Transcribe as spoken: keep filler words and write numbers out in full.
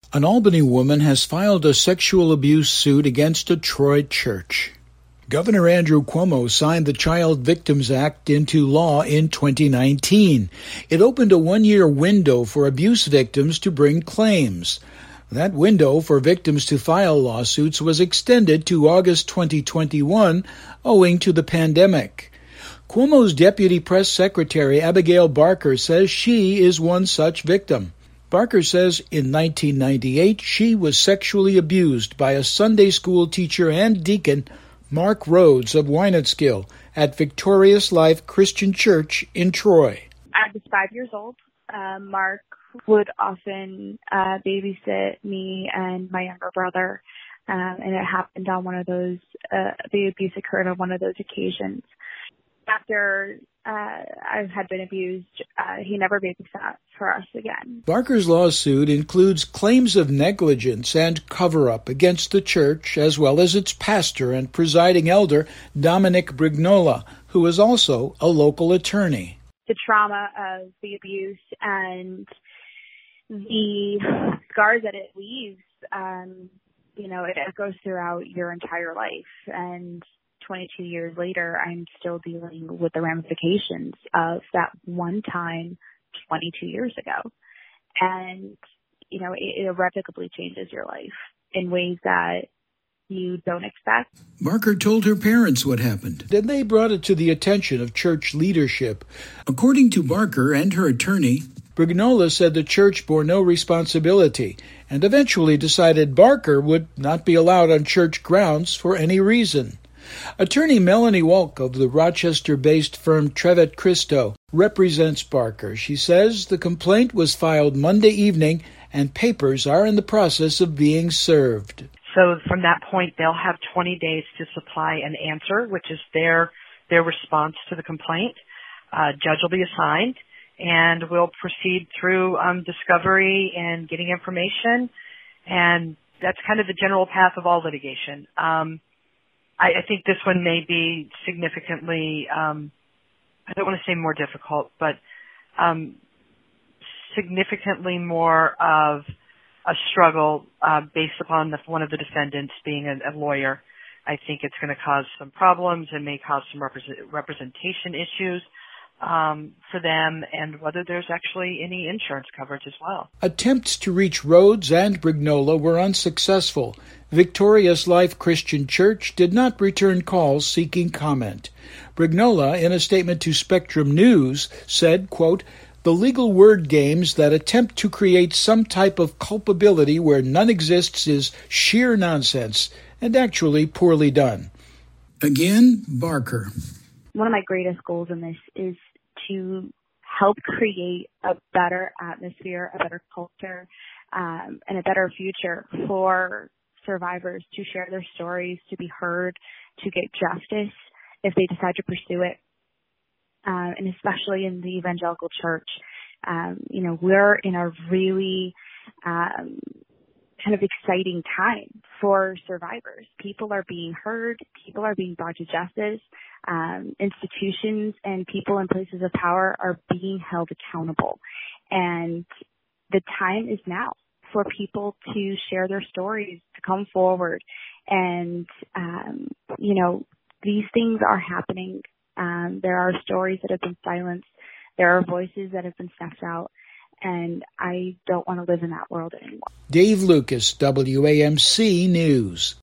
An Albany woman has filed a sexual abuse suit against a Troy church. Governor Andrew Cuomo signed the Child Victims Act into law in twenty nineteen. It opened a one-year window for abuse victims to bring claims. That window for victims to file lawsuits was extended to August twenty twenty-one, owing to the pandemic. Cuomo's deputy press secretary, Abigail Barker, says she is one such victim. Barker says in nineteen ninety-eight, she was sexually abused by a Sunday school teacher and deacon, Mark Rhodes of Wynantskill, at Victorious Life Christian Church in Troy. I was five years old. Uh, Mark would often uh, babysit me and my younger brother, um, and it happened on one of those, uh, the abuse occurred on one of those occasions. After uh, I had been abused, uh, he never babysat for us again. Barker's lawsuit includes claims of negligence and cover-up against the church, as well as its pastor and presiding elder, Dominic Brignola, who is also a local attorney. The trauma of the abuse and the scars that it leaves, um, you know, it echoes throughout your entire life. And twenty-two years later, I'm still dealing with the ramifications of that one time twenty-two years ago. And, you know, it irrevocably changes your life in ways that you don't expect. Barker told her parents what happened, and they brought it to the attention of church leadership. According to Barker and her attorney, Brignola said the church bore no responsibility and eventually decided Barker would not be allowed on church grounds for any reason. Attorney Melanie Walk of the Rochester-based firm Trevet Christo represents Barker. She says the complaint was filed Monday evening and papers are in the process of being served. So from that point, they'll have twenty days to supply an answer, which is their their response to the complaint. Uh, judge will be assigned, and we'll proceed through um, discovery and getting information. And that's kind of the general path of all litigation. Um, I, I think this one may be significantly, um, I don't want to say more difficult, but um, significantly more of a struggle uh, based upon the, one of the defendants being a, a lawyer. I think it's going to cause some problems and may cause some represent, representation issues um, for them, and whether there's actually any insurance coverage as well. Attempts to reach Rhodes and Brignola were unsuccessful. Victorious Life Christian Church did not return calls seeking comment. Brignola, in a statement to Spectrum News, said, quote, "The legal word games that attempt to create some type of culpability where none exists is sheer nonsense and actually poorly done." Again, Barker. One of my greatest goals in this is to help create a better atmosphere, a better culture, um, and a better future for survivors to share their stories, to be heard, to get justice if they decide to pursue it. Uh, and especially in the evangelical church, um, you know, we're in a really um, kind of exciting time for survivors. People are being heard. People are being brought to justice. Um, institutions and people in places of power are being held accountable. And the time is now for people to share their stories, to come forward. And, um, you know, these things are happening. Um, there are stories that have been silenced. There are voices that have been snuffed out. And I don't want to live in that world anymore. Dave Lucas, W A M C News.